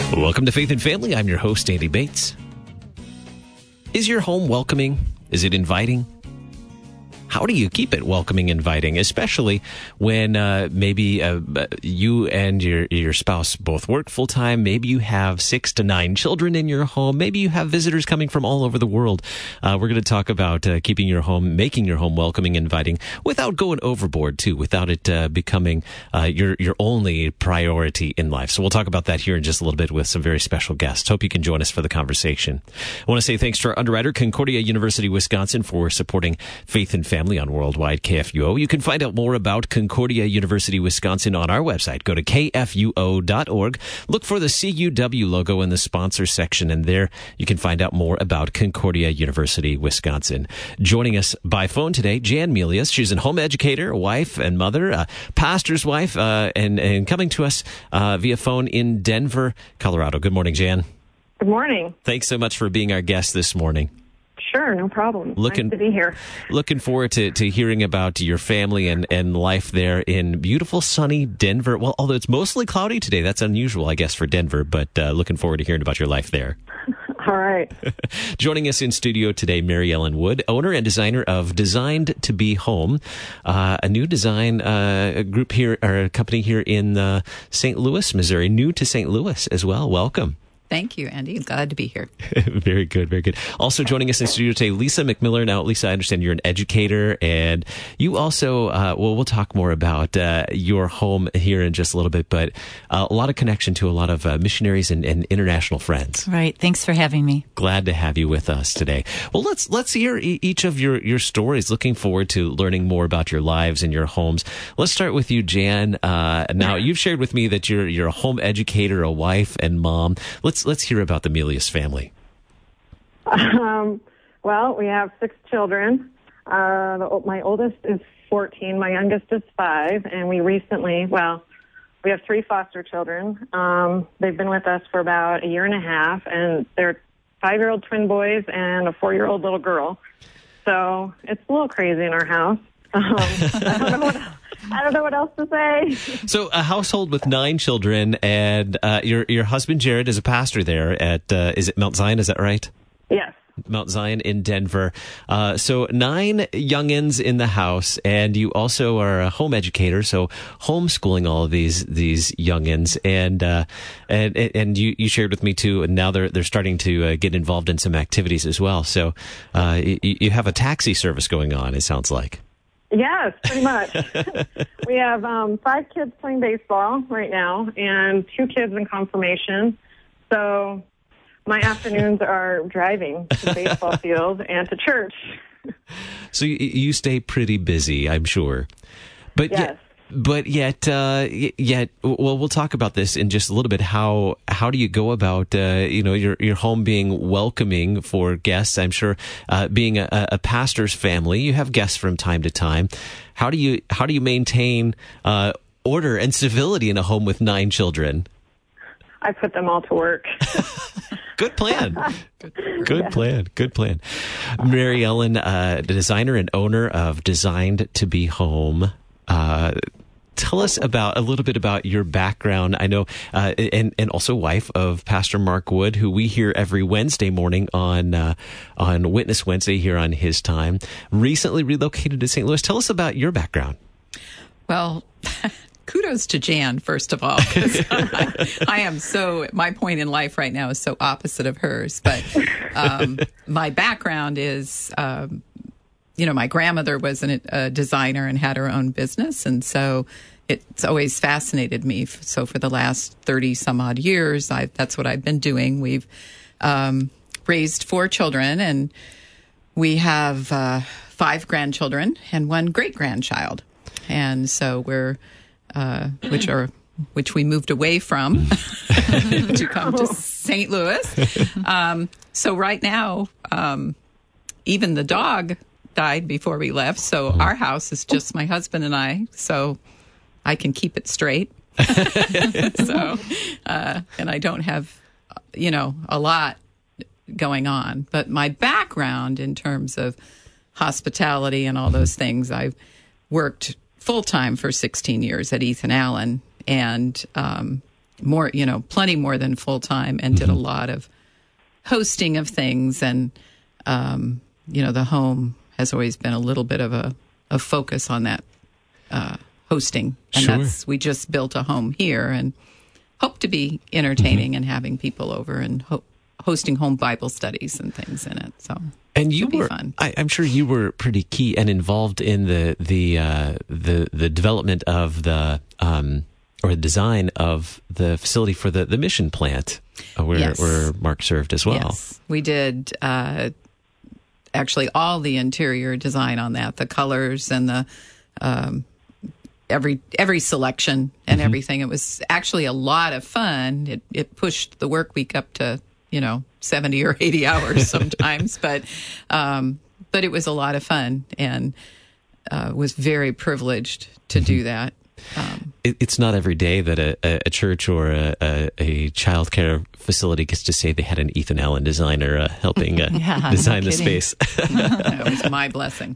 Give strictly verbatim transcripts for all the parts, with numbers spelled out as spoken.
Welcome to Faith and Family. I'm your host, Andy Bates. Is your home welcoming? Is it inviting? How do you keep it welcoming, inviting, especially when uh, maybe uh, you and your your spouse both work full time? Maybe you have six to nine children in your home. Maybe you have visitors coming from all over the world. Uh, we're going to talk about uh, keeping your home, making your home welcoming, inviting, without going overboard too, without it uh, becoming uh, your your only priority in life. So we'll talk about that here in just a little bit with some very special guests. Hope you can join us for the conversation. I want to say thanks to our underwriter, Concordia University, Wisconsin, for supporting Faith and Family on Worldwide K F U O. You can find out more about Concordia University, Wisconsin on our website. Go to K F U O dot org. Look for the C U W logo in the sponsor section, and there you can find out more about Concordia University, Wisconsin. Joining us by phone today, Jan Melius. She's a home educator, wife and mother, a pastor's wife, uh, and, and coming to us uh, via phone in Denver, Colorado. Good morning, Jan. Good morning. Thanks so much for being our guest this morning. Sure, no problem. Looking, nice to be here. Looking forward to, to hearing about your family and, and life there in beautiful, sunny Denver. Well, although it's mostly cloudy today, that's unusual, I guess, for Denver, but uh, looking forward to hearing about your life there. All right. Joining us in studio today, Mary Ellen Wood, owner and designer of Designed to Be Home, uh, a new design uh, group here, or a company here in uh, Saint Louis, Missouri, new to Saint Louis as well. Welcome. Thank you, Andy. Glad to be here. Very good, very good. Also joining us in studio today, Lisa McMiller. Now, Lisa, I understand you're an educator, and you also, uh, well, we'll talk more about uh, your home here in just a little bit, but uh, a lot of connection to a lot of uh, missionaries and, and international friends. Right. Thanks for having me. Glad to have you with us today. Well, let's let's hear e- each of your, your stories. Looking forward to learning more about your lives and your homes. Let's start with you, Jan. Uh, now, you've shared with me that you're you're a home educator, a wife, and mom. Let's Let's hear about the Melius family. Um, well, we have six children. Uh, the, my oldest is fourteen. My youngest is five. And we recently, well, we have three foster children. Um, they've been with us for about a year and a half. And they're five-year-old twin boys and a four-year-old little girl. So it's a little crazy in our house. Um, I don't know what else. I don't know what else to say. So a household with nine children, and uh, your your husband, Jared, is a pastor there at, uh, is it Mount Zion, is that right? Yes. Mount Zion in Denver. Uh, so nine youngins in the house, and you also are a home educator, so homeschooling all of these these youngins, and uh, and and you, you shared with me too. And now they're they're starting to uh, get involved in some activities as well. So uh, you, you have a taxi service going on, it sounds like. Yes, pretty much. We have um, five kids playing baseball right now and two kids in confirmation. So my afternoons are driving to the baseball field and to church. So you, you stay pretty busy, I'm sure. But yes. Yet, but yet, uh, yet, well, we'll talk about this in just a little bit. How how do you go about, uh, you know, your your home being welcoming for guests? I'm sure, uh, being a, a pastor's family, you have guests from time to time. How do you how do you maintain uh, order and civility in a home with nine children? I put them all to work. Good plan. Good, good yeah. plan. Good plan. Mary Ellen, uh, the designer and owner of Designed to Be Home. Uh, tell us about a little bit about your background. I know, uh, and and also wife of Pastor Mark Wood, who we hear every Wednesday morning on uh, on Witness Wednesday here on his time. Recently relocated to Saint Louis. Tell us about your background. Well, kudos to Jan, first of all. I, I am so, my point in life right now is so opposite of hers. But um, my background is. Um, You know, my grandmother was an, a designer and had her own business, and so it's always fascinated me. So for the last thirty some odd years, I, that's what I've been doing. We've um, raised four children, and we have uh, five grandchildren and one great grandchild, and so we're uh, which are which we moved away from to come to Saint Louis. Um, so right now, um, even the dog died before we left, so our house is just my husband and I, so I can keep it straight. so, uh, and I don't have, you know, a lot going on. But my background in terms of hospitality and all those things, I've worked full-time for sixteen years at Ethan Allen, and um, more, you know, plenty more than full time, and did a lot of hosting of things. And, um, you know, the home has always been a little bit of a, a focus on that uh, hosting. And Sure. that's, we just built a home here and hope to be entertaining mm-hmm. and having people over and ho- hosting home Bible studies and things in it. So. And you It'll were, be fun. I, I'm sure you were pretty key and involved in the the uh, the the development of the um, or the design of the facility for the, the mission plant, uh, where Yes. where Mark served as well. Yes, we did. Uh, actually, all the interior design on that, the colors and the um, every every selection and mm-hmm. everything. It was actually a lot of fun. It it pushed the work week up to, you know, seventy or eighty hours sometimes, but um, but it was a lot of fun, and uh, was very privileged to do that. Um, it, it's not every day that a, a, a church or a, a, a child care facility gets to say they had an Ethan Allen designer uh, helping uh, yeah, design no the space. That was my blessing.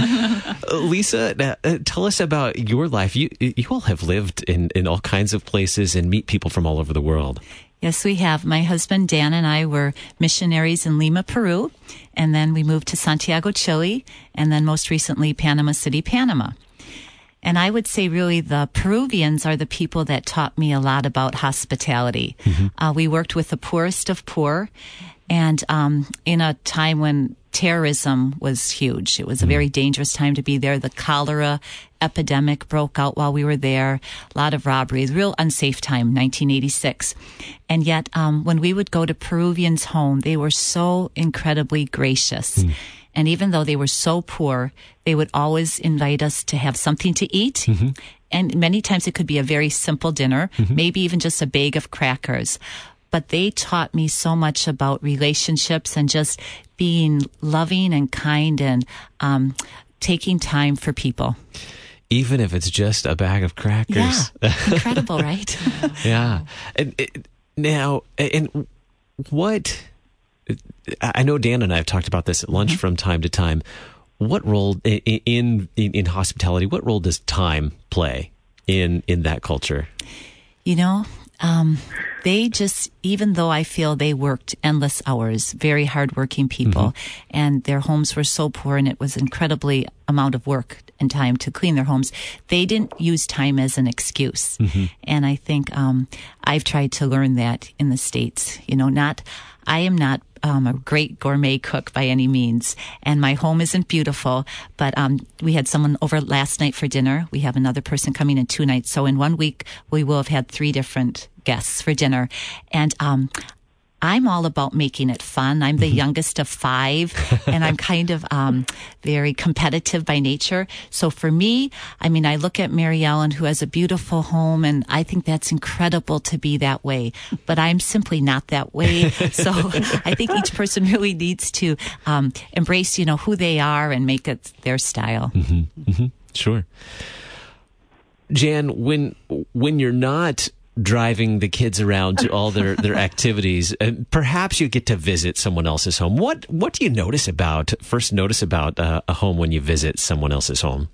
Lisa, uh, tell us about your life. You you all have lived in, in all kinds of places and meet people from all over the world. Yes, we have. My husband, Dan, and I were missionaries in Lima, Peru, and then we moved to Santiago, Chile, and then most recently, Panama City, Panama. And I would say really the Peruvians are the people that taught me a lot about hospitality. Mm-hmm. Uh, we worked with the poorest of poor, and um, in a time when terrorism was huge. It was a very dangerous time to be there. The cholera epidemic broke out while we were there. A lot of robberies, real unsafe time, nineteen eighty-six. And yet, um, when we would go to Peruvians' home, they were so incredibly gracious. Mm. And even though they were so poor, they would always invite us to have something to eat. Mm-hmm. And many times it could be a very simple dinner, mm-hmm. maybe even just a bag of crackers. But they taught me so much about relationships and just being loving and kind and um, taking time for people. Even if it's just a bag of crackers. Yeah, incredible, right? Yeah. And, it, now, and what, I know Dan and I have talked about this at lunch mm-hmm. from time to time. What role in, in in hospitality, what role does time play in, in that culture? You know, um, they just, even though I feel they worked endless hours, very hardworking people, mm-hmm. and their homes were so poor and it was incredibly amount of work and time to clean their homes, they didn't use time as an excuse. Mm-hmm. And I think um, I've tried to learn that in the States. You know, not, I am not Um, a great gourmet cook by any means, and my home isn't beautiful, but um, we had someone over last night for dinner. We have another person coming in two nights, so in one week we will have had three different guests for dinner. And um, I'm all about making it fun. I'm the mm-hmm. youngest of five, and I'm kind of um, very competitive by nature. So for me, I mean, I look at Mary Ellen, who has a beautiful home, and I think that's incredible to be that way. But I'm simply not that way. So I think each person really needs to um, embrace, you know, who they are and make it their style. Mm-hmm. Mm-hmm. Sure. Jan, when when you're not driving the kids around to all their, their activities, uh, perhaps you get to visit someone else's home. What what do you notice about, first notice about uh, a home when you visit someone else's home?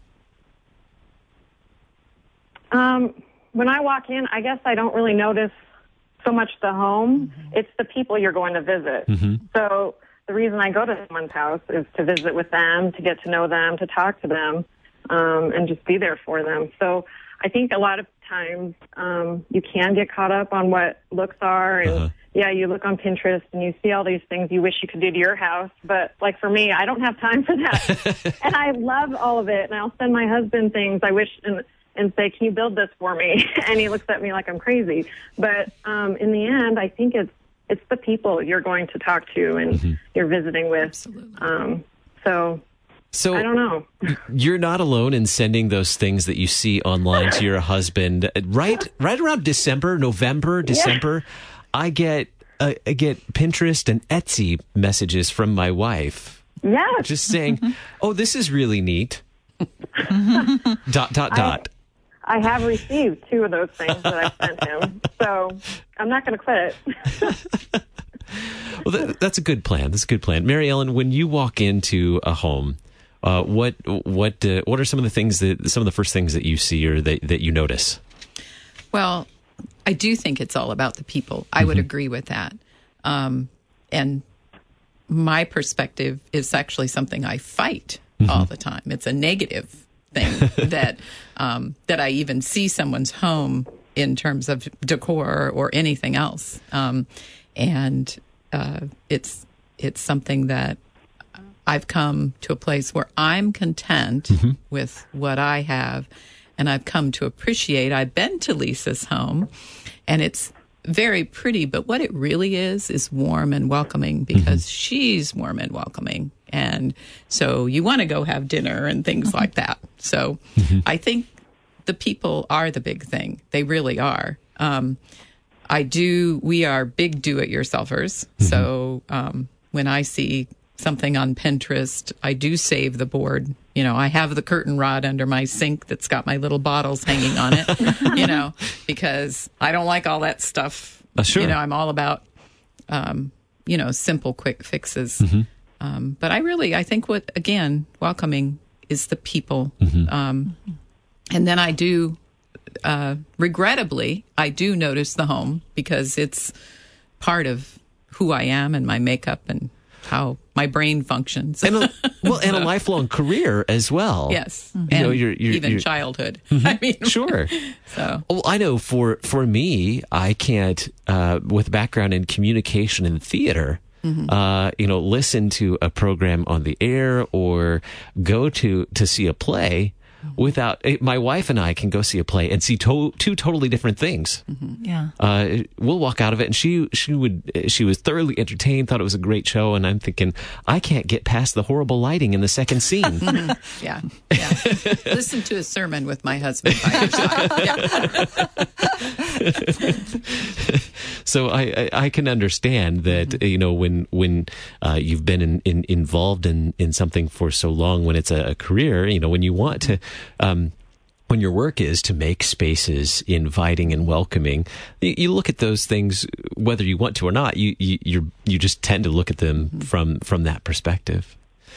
Um, when I walk in, I guess I don't really notice so much the home. Mm-hmm. It's the people you're going to visit. Mm-hmm. So the reason I go to someone's house is to visit with them, to get to know them, to talk to them, um, and just be there for them. So I think a lot of times um, you can get caught up on what looks are, and uh-huh. yeah, you look on Pinterest and you see all these things you wish you could do to your house. But like for me, I don't have time for that, and I love all of it. And I'll send my husband things I wish and and say, "Can you build this for me?" And he looks at me like I'm crazy. But um, in the end, I think it's it's the people you're going to talk to and mm-hmm. you're visiting with. Absolutely. Um, so. So I don't know. You're not alone in sending those things that you see online to your husband. Right, right around December, November, December, yeah. I get uh, I get Pinterest and Etsy messages from my wife. Yes. Just saying, "Oh, this is really neat." dot dot dot. I, I have received two of those things that I sent him, so I'm not going to quit. Well, that, that's a good plan. That's a good plan. Mary Ellen, when you walk into a home, Uh, what what uh, what are some of the things that some of the first things that you see or that, that you notice? Well, I do think it's all about the people. I would agree with that. Um, and my perspective is actually something I fight mm-hmm. all the time. It's a negative thing that um, that I even see someone's home in terms of decor or anything else. Um, and uh, it's it's something that I've come to a place where I'm content mm-hmm. with what I have, and I've come to appreciate. I've been to Lisa's home, and it's very pretty, but what it really is is warm and welcoming because mm-hmm. she's warm and welcoming. And so you want to go have dinner and things like that. So mm-hmm. I think the people are the big thing. They really are. Um, I do, we are big do-it-yourselfers. Mm-hmm. So um, when I see something on Pinterest, I do save the board. You know, I have the curtain rod under my sink that's got my little bottles hanging on it, you know, because I don't like all that stuff. Uh, sure. You know, I'm all about, um, you know, simple, quick fixes. Mm-hmm. Um, but I really, I think what, again, welcoming is the people. Mm-hmm. Um, and then I do, uh, regrettably, I do notice the home because it's part of who I am and my makeup and how my brain functions. and a, well, and a lifelong career as well. Yes. Mm-hmm. And you know, you're, you're, even you're, childhood. Mm-hmm. I mean, sure. So, well, I know for, for me, I can't, uh, with background in communication and theater, mm-hmm. uh, you know, listen to a program on the air or go to, to see a play without my wife and I can go see a play and see to, two totally different things. Mm-hmm. Yeah. Uh, we'll walk out of it and she, she would, she was thoroughly entertained, thought it was a great show. And I'm thinking, I can't get past the horrible lighting in the second scene. Mm-hmm. Yeah. Yeah. Listen to a sermon with my husband by your side. Yeah. So I, I, I can understand that, mm-hmm. you know, when, when, uh, you've been in, in, involved in, in something for so long, when it's a, a career, you know, when you want to, Um, when your work is to make spaces inviting and welcoming, you, you look at those things, whether you want to or not, you, you, you're, you just tend to look at them mm-hmm. from, from that perspective.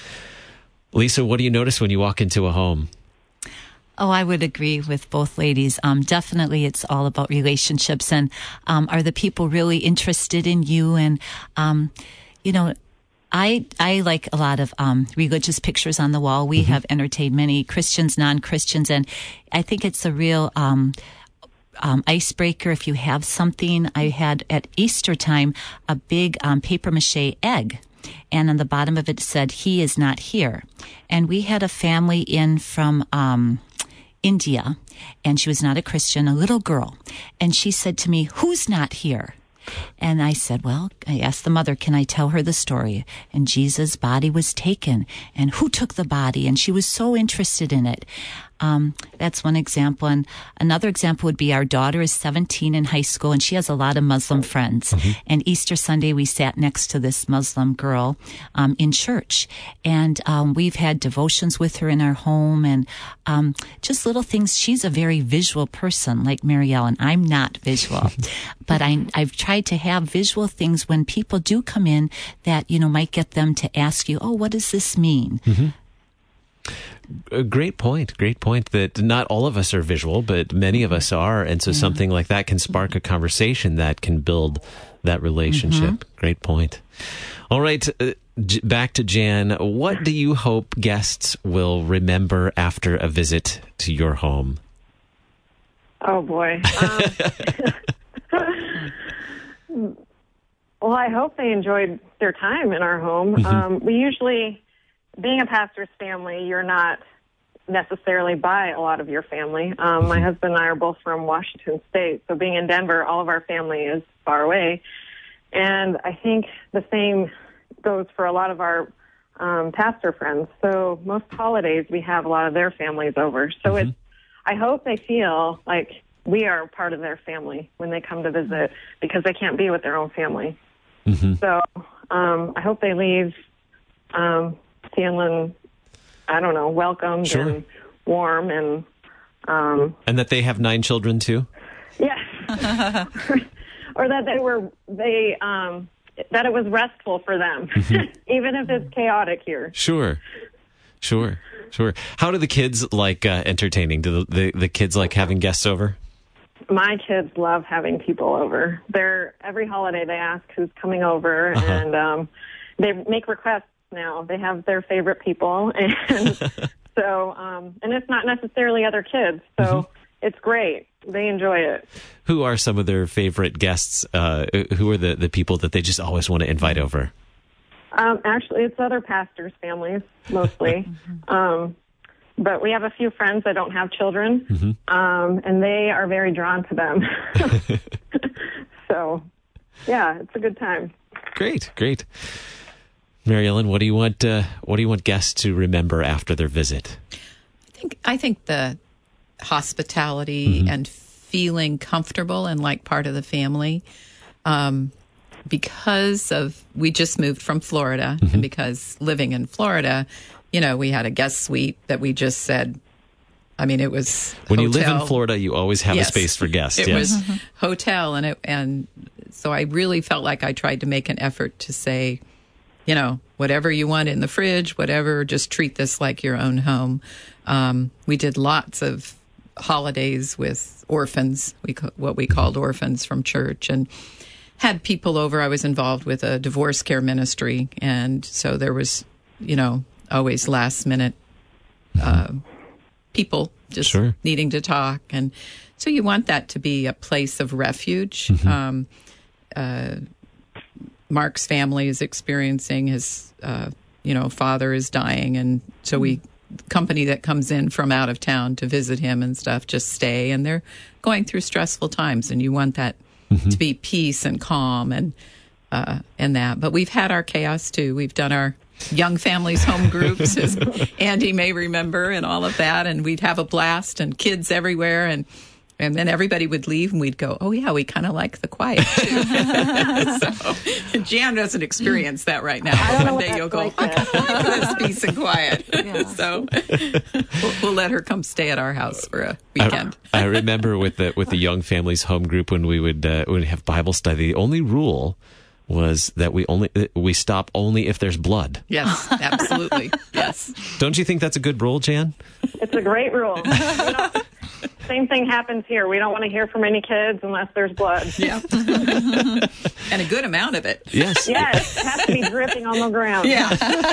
Lisa, what do you notice when you walk into a home? Oh, I would agree with both ladies. Um, definitely it's all about relationships and, um, are the people really interested in you? And, um, you know, I, I like a lot of, um, religious pictures on the wall. We mm-hmm. have entertained many Christians, non-Christians, and I think it's a real, um, um, icebreaker if you have something. I had at Easter time a big, um, paper mache egg. And on the bottom of it said, "He is not here." And we had a family in from, um, India, and she was not a Christian, a little girl. And she said to me, "Who's not here?" And I said, well, I asked the mother, can I tell her the story? And Jesus' body was taken. And who took the body? And she was so interested in it. Um, that's one example. And another example would be our daughter is seventeen in high school, and she has a lot of Muslim friends. Mm-hmm. And Easter Sunday, we sat next to this Muslim girl um, in church. And um, we've had devotions with her in our home and um, just little things. She's a very visual person like Mary Ellen. I'm not visual. But I, I've tried to have visual things when people do come in that, you know, might get them to ask you, oh, what does this mean? Mm-hmm. A great point. Great point that not all of us are visual, but many of us are. And so yeah. something like that can spark a conversation that can build that relationship. Mm-hmm. Great point. All right. Uh, J- back to Jan. What do you hope guests will remember after a visit to your home? Oh, boy. Um, well, I hope they enjoyed their time in our home. Mm-hmm. Um, we usually... Being a pastor's family, you're not necessarily by a lot of your family. Um, my husband and I are both from Washington State, so being in Denver, all of our family is far away. And I think the same goes for a lot of our um, pastor friends. So most holidays, we have a lot of their families over. So mm-hmm. it's, I hope they feel like we are part of their family when they come to visit because they can't be with their own family. Mm-hmm. So um, I hope they leave um, feeling, I don't know, welcomed sure. and warm and... Um, and that they have nine children too? Yes. Or that they were, they, um, that it was restful for them, mm-hmm. even if it's chaotic here. Sure. Sure. Sure. How do the kids like uh, entertaining? Do the, the, the kids like having guests over? my kids love having people over. They're every holiday they ask who's coming over, Uh-huh. and um, they make requests now. They have their favorite people, and so um, and it's not necessarily other kids, so Mm-hmm. it's great. They enjoy it. Who are some of their favorite guests? Uh, who are the, the people that they just always want to invite over? Um, actually, it's other pastors' families mostly. um, But we have a few friends that don't have children, Mm-hmm. um, and they are very drawn to them. So, yeah, it's a good time. Great, great. Mary Ellen, what do you want? Uh, what do you want guests to remember after their visit? I think I think the hospitality and feeling comfortable and like part of the family, um, because of we just moved from Florida, and because living in Florida, you know, we had a guest suite that we just said. I mean, it was When you hotel. live in Florida, you always have Yes. a space for guests. It yes. was hotel, and it and so I really felt like I tried to make an effort to say, you know, whatever you want in the fridge, whatever, just treat this like your own home. Um, we did lots of holidays with orphans, we ca- what we called orphans from church, and had people over. I was involved with a divorce care ministry, and so there was, you know, always last minute uh, people just Sure. needing to talk, and so you want that to be a place of refuge. Um, uh, Mark's family is experiencing his, uh, you know, father is dying, and so we company that comes in from out of town to visit him and stuff just stay, and they're going through stressful times, and you want that to be peace and calm and uh, and that. But we've had our chaos too. We've done our young families home groups, as Andy may remember, and all of that, and we'd have a blast and kids everywhere, and and then everybody would leave, and we'd go, oh yeah, we kind of like the quiet too. So Jan doesn't experience that right now. I don't know One what day that's you'll go, like I yet. kind of like this peace and quiet. Yeah. So we'll, we'll let her come stay at our house for a weekend. I, I remember with the with the young families home group when we would uh, would have Bible study. The only rule was that we only we stop only if there's blood. Yes, absolutely. Yes. Don't you think that's a good rule, Jan? It's a great rule. You know, same thing happens here. We don't want to hear from any kids unless there's blood. Yeah. And a good amount of it. Yes. Yes, it has to be dripping on the ground. Yeah.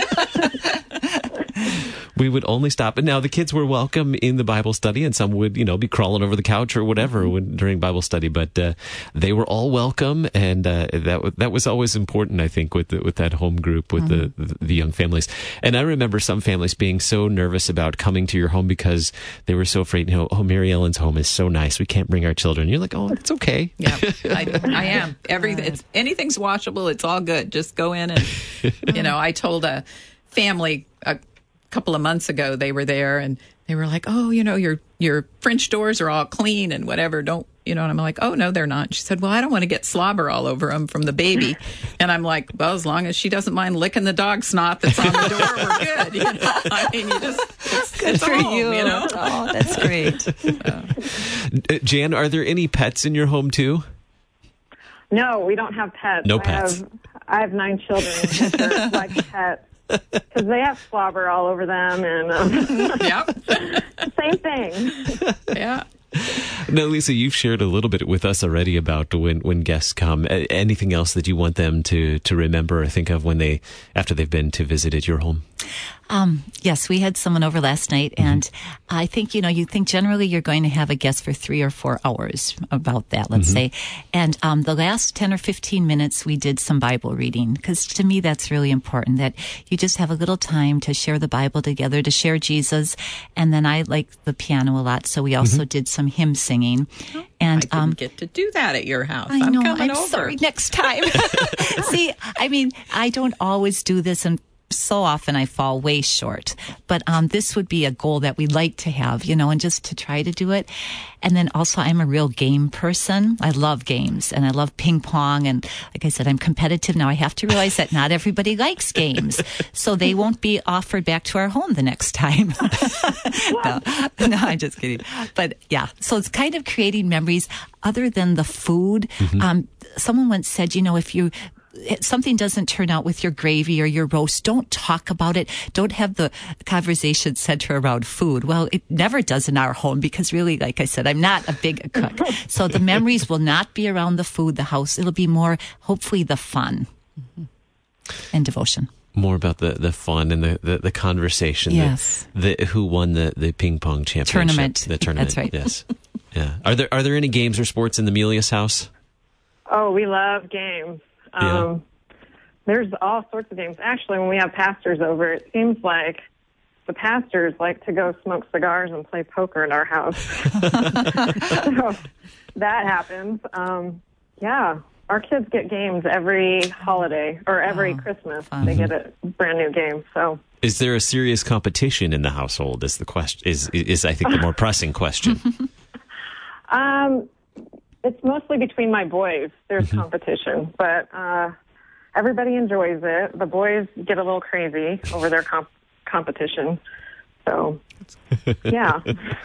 We would only stop. And now the kids were welcome in the Bible study, and some would, you know, be crawling over the couch or whatever when, during Bible study. But uh, they were all welcome, and uh, that w- that was always important, I think, with the, with that home group with mm-hmm. the the young families. And I remember some families being so nervous about coming to your home because they were so afraid. You know, oh, Mary Ellen's home is so nice. We can't bring our children. You're like, oh, it's okay. Yeah, I, I am. Everything, it's anything's washable. It's all good. Just go in and, you know, I told a family a couple of months ago, they were there and they were like, oh, you know, your your French doors are all clean and whatever. Don't, you know, and I'm like, oh, no, they're not. She said, well, I don't want to get slobber all over them from the baby. And I'm like, well, as long as she doesn't mind licking the dog snot that's on the door, we're good. You know, I mean, you just, it's Good it's for home, you. you know? Oh, that's great. Uh, Jan, are there any pets in your home too? No, we don't have pets. No I pets. Have, I have nine children which are like pets because they have slobber all over them, and um, Yep. same thing. Yeah. Now, Lisa, you've shared a little bit with us already about when, when guests come. A- anything else that you want them to, to remember or think of when they after they've been to visit at your home? Um, yes, we had someone over last night, and I think, you know, you think generally you're going to have a guest for three or four hours, about that, let's say. And um, the last ten or fifteen minutes, we did some Bible reading, because to me, that's really important, that you just have a little time to share the Bible together, to share Jesus. And then I like the piano a lot, so we also did some hymn singing. And I didn't um, get to do that at your house. I I'm know, coming I'm over. sorry, next time. See, I mean, I don't always do this, and so often I fall way short. But um, this would be a goal that we'd like to have, you know, and just to try to do it. And then also, I'm a real game person. I love games, and I love ping pong. And like I said, I'm competitive. Now I have to realize that not everybody likes games, so they won't be offered back to our home the next time. no, no, I'm just kidding. But yeah, so it's kind of creating memories other than the food. Mm-hmm. Um, someone once said, you know, if you something doesn't turn out with your gravy or your roast, don't talk about it. Don't have the conversation center around food. Well, it never does in our home because really, like I said, I'm not a big cook. So the memories will not be around the food, the house. It'll be more, hopefully, the fun mm-hmm. and devotion. More about the, the fun and the, the, the conversation. Yes. The, the who won the, the ping pong championship. Tournament. The tournament. That's right. Yes. Yeah. Are there are there any games or sports in the Melius house? Oh, we love games. Um, yeah. There's all sorts of games. Actually, when we have pastors over, it seems like the pastors like to go smoke cigars and play poker in our house. So that happens. Um, yeah. Our kids get games every holiday or every oh, Christmas. Fun. They get a brand new game. So, is there a serious competition in the household? Is the question is is I think the more pressing question. um, it's mostly between my boys. There's mm-hmm. competition, but uh, everybody enjoys it. The boys get a little crazy over their comp- competition. So, yeah.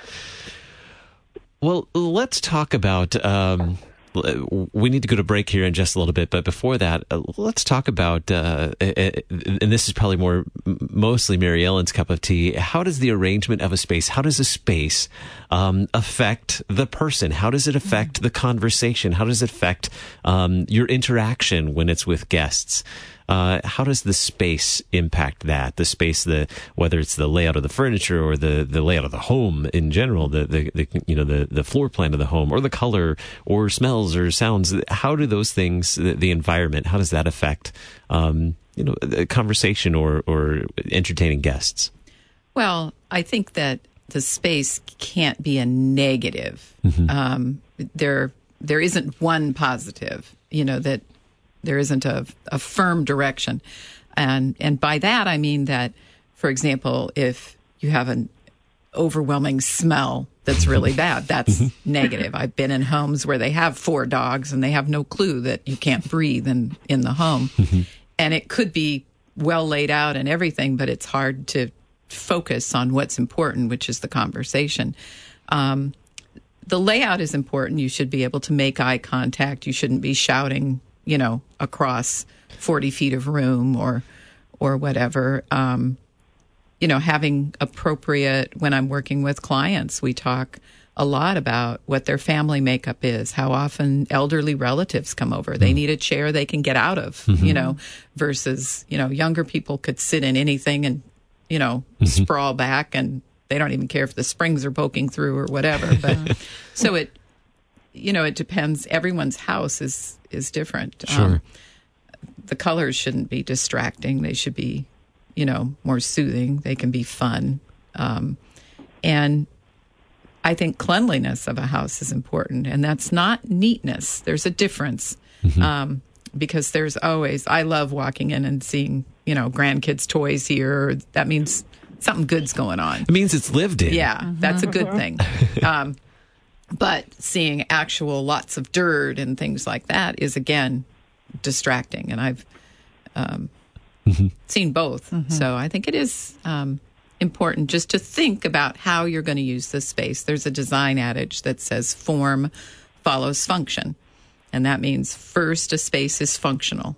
Well, let's talk about. Um, We need to go to break here in just a little bit, but before that, uh, let's talk about, uh, and this is probably more mostly Mary Ellen's cup of tea. How does the arrangement of a space, how does a space um, affect the person? How does it affect the conversation? How does it affect um, your interaction when it's with guests? Uh, how does the space impact that? The space, the whether it's the layout of the furniture or the, the layout of the home in general, the, the, the you know the, the floor plan of the home, or the color, or smells or sounds. How do those things, the, the environment, how does that affect um, you know the conversation or or entertaining guests? Well, I think that the space can't be a negative. Mm-hmm. Um, there there isn't one positive. You know that. There isn't a, a firm direction. And and by that, I mean that, for example, if you have an overwhelming smell that's really bad, that's negative. I've been in homes where they have four dogs and they have no clue that you can't breathe in, in the home. And it could be well laid out and everything, but it's hard to focus on what's important, which is the conversation. Um, the layout is important. You should be able to make eye contact. You shouldn't be shouting, you know, across forty feet of room or, or whatever. Um, you know, having appropriate, when I'm working with clients, we talk a lot about what their family makeup is, how often elderly relatives come over. They need a chair they can get out of, mm-hmm. you know, versus, you know, younger people could sit in anything and, you know, mm-hmm. sprawl back and they don't even care if the springs are poking through or whatever. But so it, you know, it depends. Everyone's house is, is different. Sure. Um, the colors shouldn't be distracting. They should be, you know, more soothing. They can be fun. Um, and I think cleanliness of a house is important. And that's not neatness. There's a difference. Mm-hmm. Um, because there's always, I love walking in and seeing, you know, grandkids' toys here. That means something good's going on. It means it's lived in. Yeah, mm-hmm. That's a good thing. Um, but seeing actual lots of dirt and things like that is, again, distracting. And I've um, mm-hmm. seen both. Mm-hmm. So I think it is um, important just to think about how you're going to use this space. There's a design adage that says form follows function. And that means first a space is functional.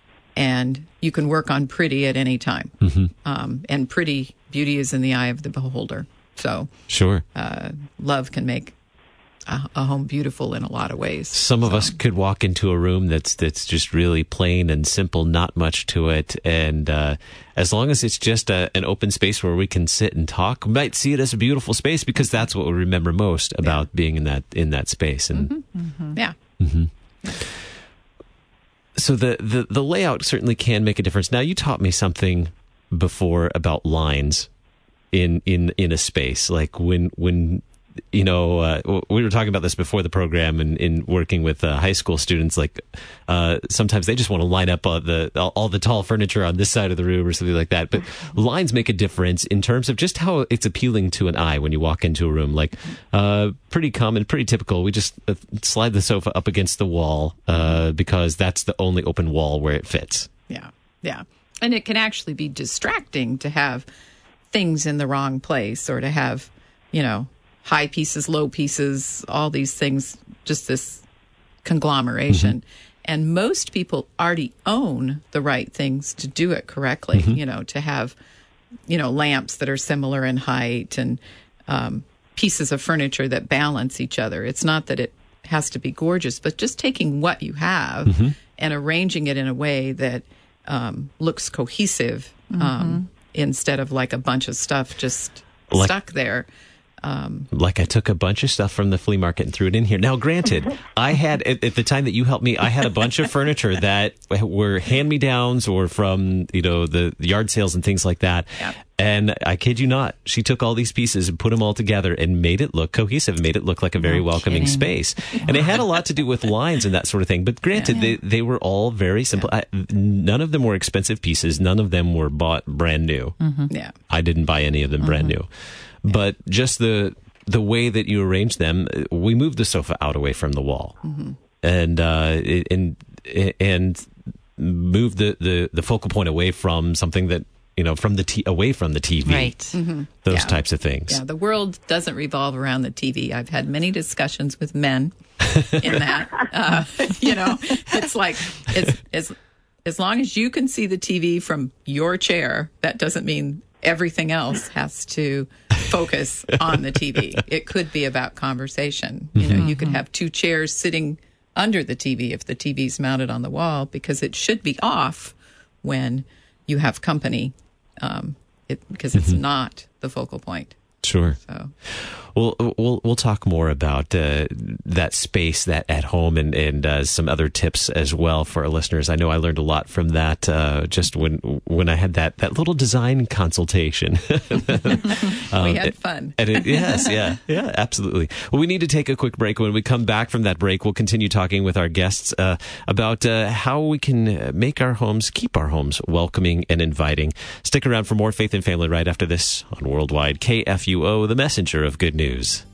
And you can work on pretty at any time. Mm-hmm. Um, and pretty, beauty is in the eye of the beholder. So sure, uh, love can make a, a home beautiful in a lot of ways. Some so. of us could walk into a room that's that's just really plain and simple, not much to it. And uh, as long as it's just a, an open space where we can sit and talk, we might see it as a beautiful space because that's what we remember most about yeah. being in that in that space. And mm-hmm. Mm-hmm. yeah. Mm-hmm. So the, the, the layout certainly can make a difference. Now, you taught me something before about lines in in, in a space. Like when, when you know, uh, we were talking about this before the program and in working with uh, high school students, like uh, sometimes they just want to line up uh, the all, all the tall furniture on this side of the room or something like that. But lines make a difference in terms of just how it's appealing to an eye when you walk into a room. Like uh, pretty common, pretty typical. We just uh, slide the sofa up against the wall uh, because that's the only open wall where it fits. Yeah, yeah. And it can actually be distracting to have things in the wrong place or to have, you know, high pieces, low pieces, all these things, just this conglomeration. Mm-hmm. And most people already own the right things to do it correctly, mm-hmm. you know, to have, you know, lamps that are similar in height and um, pieces of furniture that balance each other. It's not that it has to be gorgeous, but just taking what you have mm-hmm. and arranging it in a way that um, looks cohesive um, mm-hmm. instead of like a bunch of stuff just like, stuck there. Um, like I took a bunch of stuff from the flea market and threw it in here. Now, granted, I had, at, at the time that you helped me, I had a bunch of furniture that were hand-me-downs or from, you know, the yard sales and things like that. Yeah. And I kid you not, she took all these pieces and put them all together and made it look cohesive, made it look like a very no welcoming kidding. space. And it had a lot to do with lines and that sort of thing. But granted, yeah. they, they were all very simple. Yeah. I, none of them were expensive pieces. None of them were bought brand new. Mm-hmm. Yeah. I didn't buy any of them mm-hmm. brand new. But just the the way that you arrange them, we moved the sofa out away from the wall, mm-hmm. and uh, and and moved the, the, the focal point away from something that, you know, from the t- away from the T V, right? Mm-hmm. Those yeah. types of things. Yeah, the world doesn't revolve around the T V. I've had many discussions with men in that. Uh, you know, it's like it's, it's as long as you can see the T V from your chair, that doesn't mean everything else has to focus on the T V. It could be about conversation. You know, mm-hmm. you could have two chairs sitting under the T V if the T V's mounted on the wall, because it should be off when you have company, um, it, because it's mm-hmm. not the focal point. Sure. So, we'll we'll we'll talk more about uh, that space that at home and and uh, some other tips as well for our listeners. I know I learned a lot from that uh, just when when I had that, that little design consultation. um, we had fun. And it, yes, yeah, yeah, absolutely. Well, we need to take a quick break. When we come back from that break, we'll continue talking with our guests uh, about uh, how we can make our homes, keep our homes welcoming and inviting. Stick around for more Faith and Family right after this on Worldwide K F U O, the messenger of good news.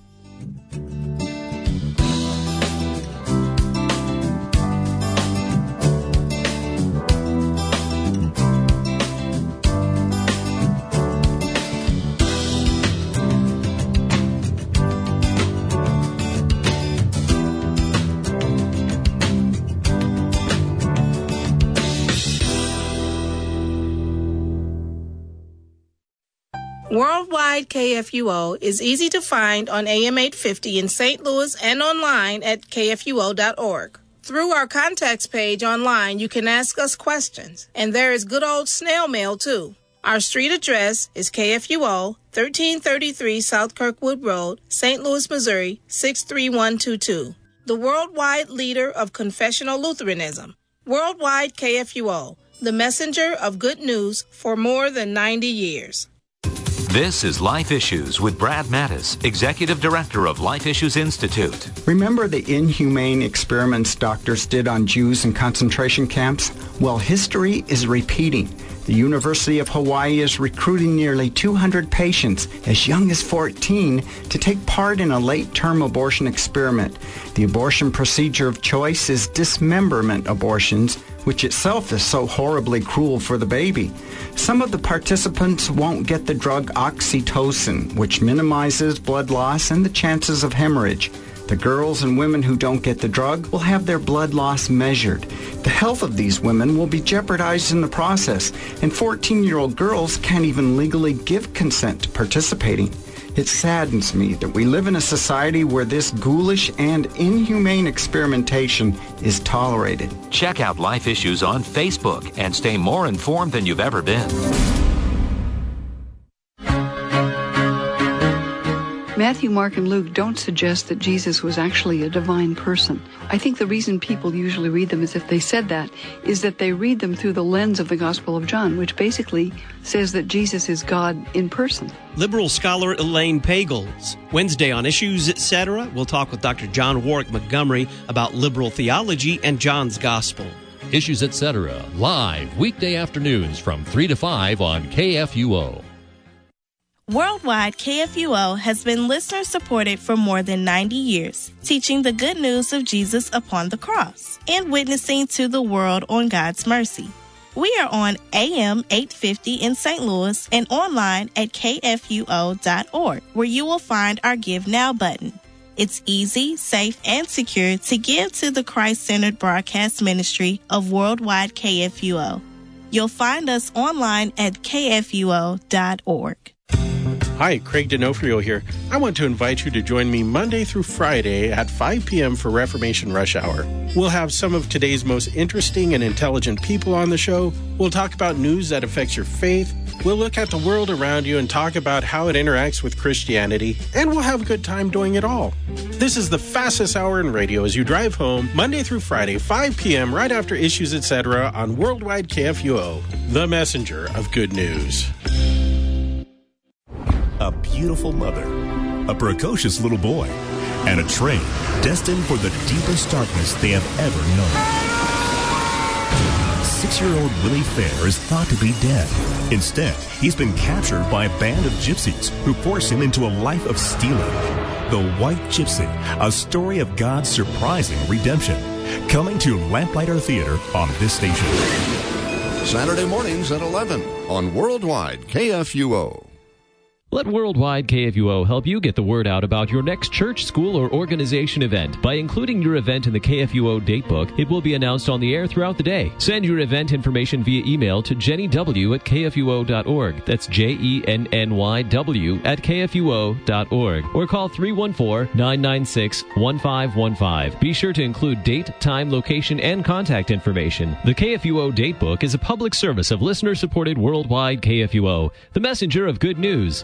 Worldwide K F U O is easy to find on A M eight fifty in Saint Louis and online at K F U O dot org. Through our contacts page online, you can ask us questions, and there is good old snail mail, too. Our street address is K F U O, thirteen thirty-three South Kirkwood Road, Saint Louis, Missouri, six three one two two. The worldwide leader of confessional Lutheranism. Worldwide K F U O, the messenger of good news for more than ninety years. This is Life Issues with Brad Mattis, Executive Director of Life Issues Institute. Remember the inhumane experiments doctors did on Jews in concentration camps? Well, history is repeating. The University of Hawaii is recruiting nearly two hundred patients as young as fourteen to take part in a late-term abortion experiment. The abortion procedure of choice is dismemberment abortions, which itself is so horribly cruel for the baby. Some of the participants won't get the drug oxytocin, which minimizes blood loss and the chances of hemorrhage. The girls and women who don't get the drug will have their blood loss measured. The health of these women will be jeopardized in the process, and fourteen-year-old girls can't even legally give consent to participating. It saddens me that we live in a society where this ghoulish and inhumane experimentation is tolerated. Check out Life Issues on Facebook and stay more informed than you've ever been. Matthew, Mark, and Luke don't suggest that Jesus was actually a divine person. I think the reason people usually read them as if they said that is that they read them through the lens of the Gospel of John, which basically says that Jesus is God in person. Liberal scholar Elaine Pagels. Wednesday on Issues, et cetera, we'll talk with Doctor John Warwick Montgomery about liberal theology and John's Gospel. Issues, et cetera, live weekday afternoons from three to five on K F U O. Worldwide K F U O has been listener-supported for more than ninety years, teaching the good news of Jesus upon the cross and witnessing to the world on God's mercy. We are on A M eight fifty in Saint Louis and online at K F U O dot org, where you will find our Give Now button. It's easy, safe, and secure to give to the Christ-centered broadcast ministry of Worldwide K F U O. You'll find us online at k f u o dot org. Hi, Craig D'Onofrio here. I want to invite you to join me Monday through Friday at five p.m. for Reformation Rush Hour. We'll have some of today's most interesting and intelligent people on the show. We'll talk about news that affects your faith. We'll look at the world around you and talk about how it interacts with Christianity. And we'll have a good time doing it all. This is the fastest hour in radio as you drive home Monday through Friday, five p.m. right after Issues, et cetera on Worldwide K F U O, the messenger of good news. A beautiful mother, a precocious little boy, and a train destined for the deepest darkness they have ever known. Six-year-old Willie Fair is thought to be dead. Instead, he's been captured by a band of gypsies who force him into a life of stealing. The White Gypsy, a story of God's surprising redemption. Coming to Lamplighter Theater on this station. Saturday mornings at eleven on Worldwide K F U O. Let Worldwide K F U O help you get the word out about your next church, school, or organization event. By including your event in the K F U O Datebook, it will be announced on the air throughout the day. Send your event information via email to jenny w at k f u o dot org. That's J E N N Y W at k f u o dot org. Or call three one four, nine nine six, one five one five. Be sure to include date, time, location, and contact information. The K F U O Datebook is a public service of listener-supported Worldwide K F U O, the messenger of good news.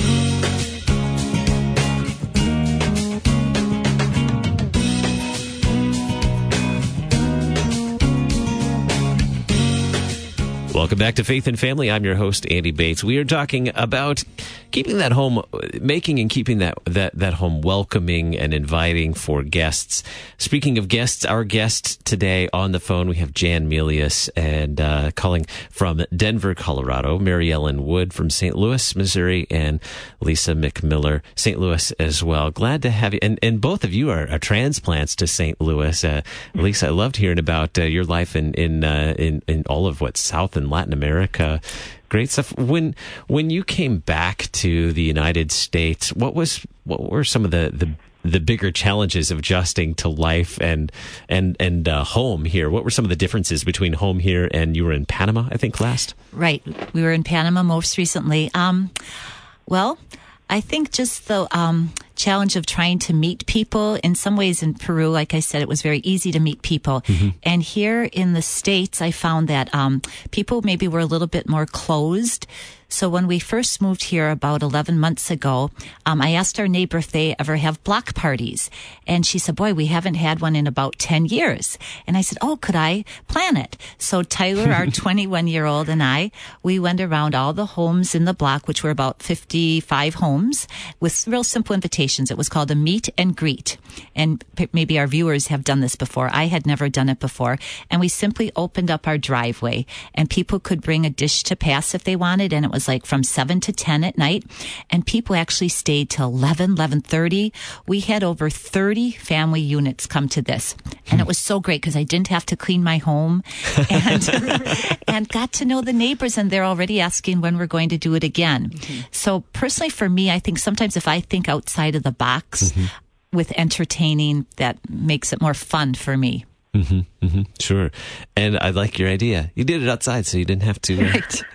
Welcome back to Faith and Family. I'm your host, Andy Bates. We are talking about keeping that home, making and keeping that, that, that home welcoming and inviting for guests. Speaking of guests, our guest today on the phone, we have Jan Milius, and uh, calling from Denver, Colorado, Mary Ellen Wood from Saint Louis, Missouri, and Lisa McMiller, Saint Louis as well. Glad to have you. And, and both of you are, are transplants to Saint Louis. Uh, Lisa, I loved hearing about uh, your life in, in, uh, in, in all of what South and Latin America. Great stuff. When when you came back to the United States, what was what were some of the, the, the bigger challenges of adjusting to life and and and uh, home here? What were some of the differences between home here and you were in Panama, I think, last? Right. We were in Panama most recently. Um, well, I think just the um, challenge of trying to meet people. In some ways in Peru, like I said, it was very easy to meet people. Mm-hmm. And here in the States, I found that um, people maybe were a little bit more closed. So when we first moved here about eleven months ago, um, I asked our neighbor if they ever have block parties. And she said, boy, we haven't had one in about ten years. And I said, oh, could I plan it? So Tyler, our twenty-one-year-old, and I, we went around all the homes in the block, which were about fifty-five homes, with real simple invitations. It was called a meet and greet. And p- maybe our viewers have done this before. I had never done it before. And we simply opened up our driveway, and people could bring a dish to pass if they wanted. And it was like from seven to ten at night, and people actually stayed till eleven, eleven thirty. We had over thirty family units come to this, and it was so great because I didn't have to clean my home, and and got to know the neighbors, and they're already asking when we're going to do it again. Mm-hmm. So personally for me, I think sometimes if I think outside of the box mm-hmm. with entertaining, that makes it more fun for me. Mm-hmm, mm-hmm, sure. And I like your idea. You did it outside, so you didn't have to. Right.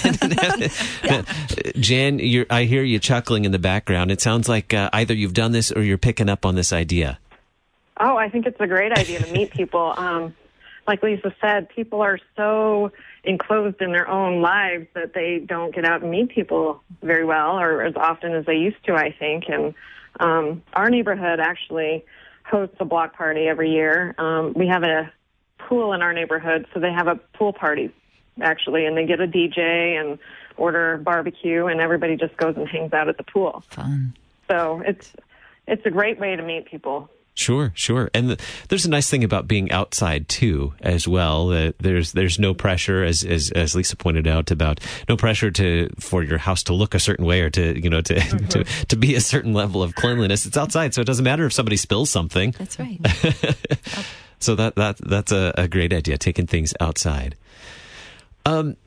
yeah. Jan, you're, I hear you chuckling in the background. It sounds like uh, either you've done this or you're picking up on this idea. Oh, I think it's a great idea to meet people. Um, like Lisa said, people are so enclosed in their own lives that they don't get out and meet people very well or as often as they used to, I think. And um, our neighborhood actually hosts a block party every year. Um, we have a pool in our neighborhood, so they have a pool party, actually, and they get a D J and order barbecue, and everybody just goes and hangs out at the pool. Fun. So it's it's a great way to meet people. Sure, sure. And the, there's a nice thing about being outside, too, as well. Uh, there's there's no pressure, as, as as Lisa pointed out, about no pressure to for your house to look a certain way or to, you know, to, mm-hmm. to, to be a certain level of cleanliness. It's outside, so it doesn't matter if somebody spills something. That's right. So that that that's a, a great idea, taking things outside. Um,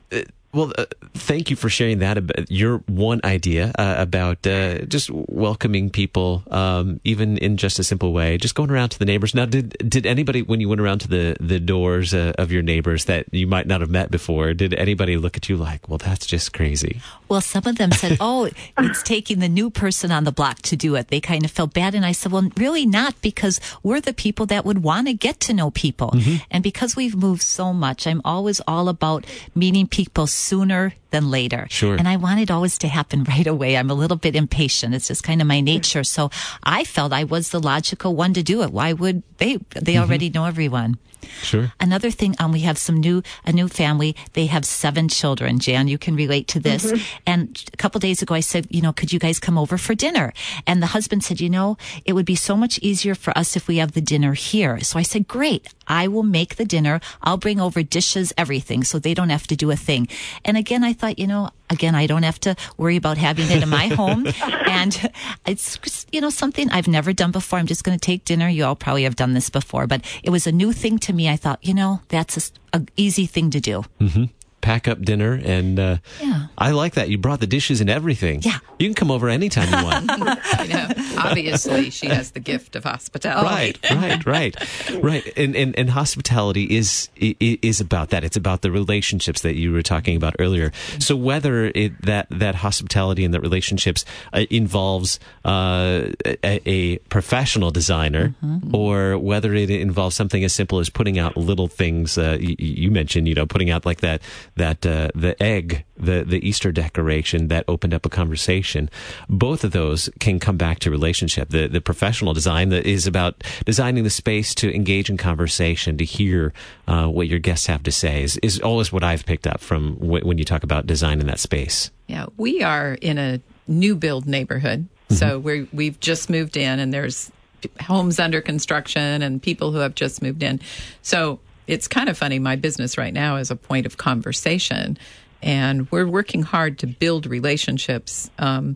Well, uh, thank you for sharing that. About your one idea uh, about uh, just welcoming people, um, even in just a simple way, just going around to the neighbors. Now, did did anybody, when you went around to the the doors uh, of your neighbors that you might not have met before, did anybody look at you like, well, that's just crazy? Well, some of them said, oh, it's taking the new person on the block to do it. They kind of felt bad. And I said, well, really not, because we're the people that would want to get to know people. Mm-hmm. And because we've moved so much, I'm always all about meeting people sooner than later. Sure. And I want it always to happen right away. I'm a little bit impatient. It's just kind of my nature. So I felt I was the logical one to do it. Why would they? They mm-hmm. already know everyone. Sure. Another thing, um, we have some new, a new family. They have seven children. Jan, you can relate to this. Mm-hmm. And a couple days ago, I said, you know, could you guys come over for dinner? And the husband said, you know, it would be so much easier for us if we have the dinner here. So I said, great. I will make the dinner. I'll bring over dishes, everything, so they don't have to do a thing. And again, I thought, you know, again, I don't have to worry about having it in my home. And it's, you know, something I've never done before. I'm just going to take dinner. You all probably have done this before, but it was a new thing to me. I thought, you know, that's an easy thing to do. Mm-hmm. Pack up dinner, and uh, yeah. I like that. You brought the dishes and everything. Yeah. You can come over anytime you want. I know. Obviously, she has the gift of hospitality. Right, right, right, right. And, and and hospitality is is about that. It's about the relationships that you were talking about earlier. So whether it, that that hospitality and that relationships uh, involves uh, a, a professional designer, mm-hmm. or whether it involves something as simple as putting out little things. Uh, you, you mentioned, you know, putting out like that. that uh, the egg, the, the Easter decoration that opened up a conversation, both of those can come back to relationship. The the professional design that is about designing the space to engage in conversation, to hear uh, what your guests have to say, is, is always what I've picked up from w- when you talk about design in that space. Yeah, we are in a new build neighborhood. Mm-hmm. So we're, we've just moved in, and there's homes under construction and people who have just moved in. So it's kind of funny. My business right now is a point of conversation, and we're working hard to build relationships. Um,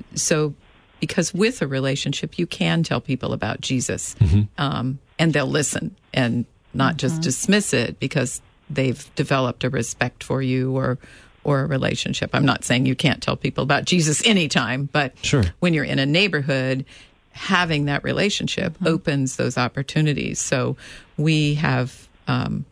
so because with a relationship, you can tell people about Jesus, mm-hmm. um, and they'll listen and not mm-hmm. just dismiss it because they've developed a respect for you or or a relationship. I'm not saying you can't tell people about Jesus anytime, but sure. when you're in a neighborhood, having that relationship mm-hmm. opens those opportunities. So we have... Um,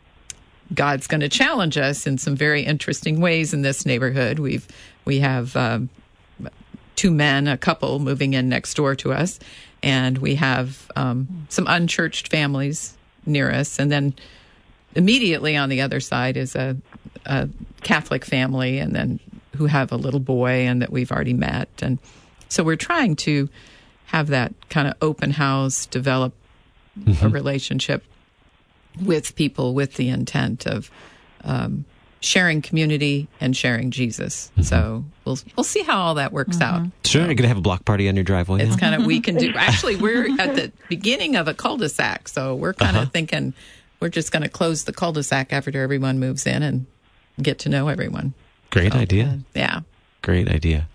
God's going to challenge us in some very interesting ways in this neighborhood. We've we have um, two men, a couple moving in next door to us, and we have um, some unchurched families near us. And then immediately on the other side is a, a Catholic family, and then who have a little boy, and that we've already met. And so we're trying to have that kind of open house, develop mm-hmm. a relationship with people with the intent of um, sharing community and sharing Jesus. Mm-hmm. So we'll we'll see how all that works mm-hmm. out. Sure, you're going to have a block party on your driveway It's now? kind of, we can do, actually, we're at the beginning of a cul-de-sac, so we're kind of uh-huh. thinking we're just going to close the cul-de-sac after everyone moves in and get to know everyone. Great so, idea. Uh, yeah. Great idea.